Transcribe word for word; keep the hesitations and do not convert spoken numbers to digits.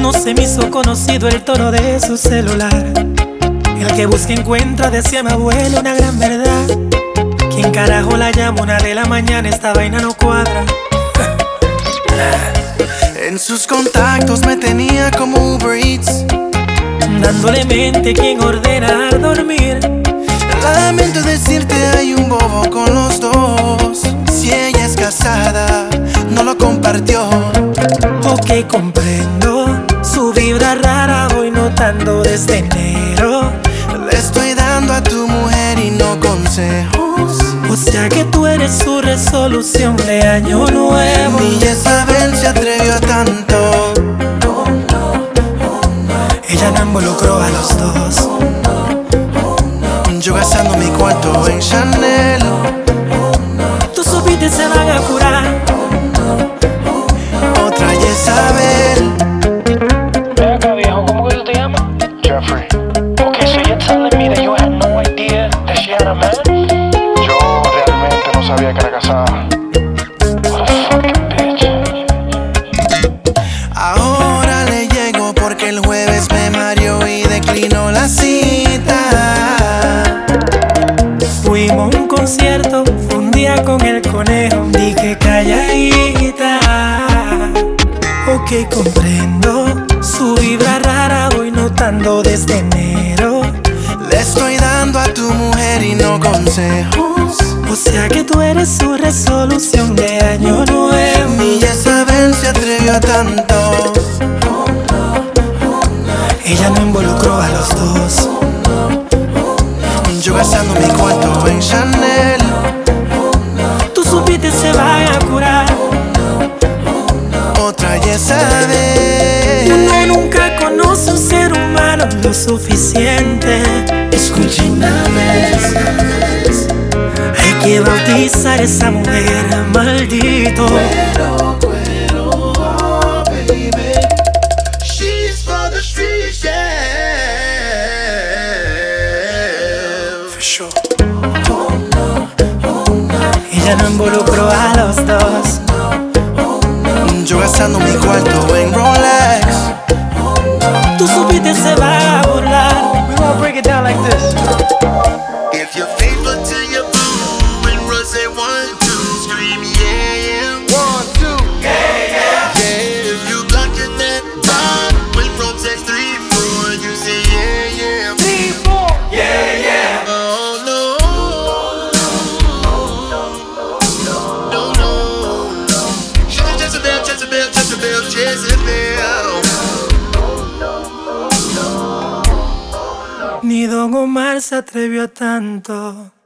No se me hizo conocido el tono de su celular. El que busca encuentra, decía mi abuelo, una gran verdad. ¿Quién carajo la llama una de la mañana? Esta vaina no cuadra. En sus contactos me tenía como Uber Eats, dándole mente quien ordena al dormir. Lamento decirte, hay un bobo con los dos. Si ella es casada, no lo compartió. Ok, comprendo su vibra rara, voy notando desde enero. Le estoy dando a tu mujer y no consejos. O sea que tú eres su resolución de año nuevo. Ni Jezabel se atrevió a tanto. Ella no involucró a los dos. Yo gastando mi cuarto en Chanel. Tú supiste se van a curar. Otra Jezabel. Ven acá, viejo, ¿cómo que tú te llamas? Jeffrey. Okay, so you're telling me that you had no idea that she had a man? Yo realmente no sabía que era casada. What a fucking bitch. Ahora le llego porque el jueves me mareó y declinó la cita. Fuimos a un concierto, fue un día con el conejo. Dije calladita. Ok, comprendo su vibra rara, voy notando desde enero. Le estoy dando a tu mujer y no consejos. O sea que tú eres su resolución de año nuevo. Ni Jezabel se atrevió a tanto. Ella no involucró a los dos. Yo gastando mi cuarto en Chanel. Tú supiste se van a curar. Otra Jezabel. Uno nunca conoce un ser humano lo suficiente. Escuchen una vez. Hay que bautizar a esa mujer, maldito. Cuero, cuero, oh, baby. She's for the streets, yeah. For sure. Ella no involucró a los dos. Yo gastando mi cuarto en Rolex. Tú supiste se va a burlar. We gonna break it down like this. If you're faithful to your boo and Russ say one, two, scream yeah, yeah. One, two. Yeah, yeah. Yeah, if you blocking that vibe when Rome says three, four, you say yeah, yeah. Three, four. Yeah, yeah. Oh no. No, no. She's Jezebel, Jezebel, Jezebel, Jezebel. Ni Don Omar se atrevió a tanto.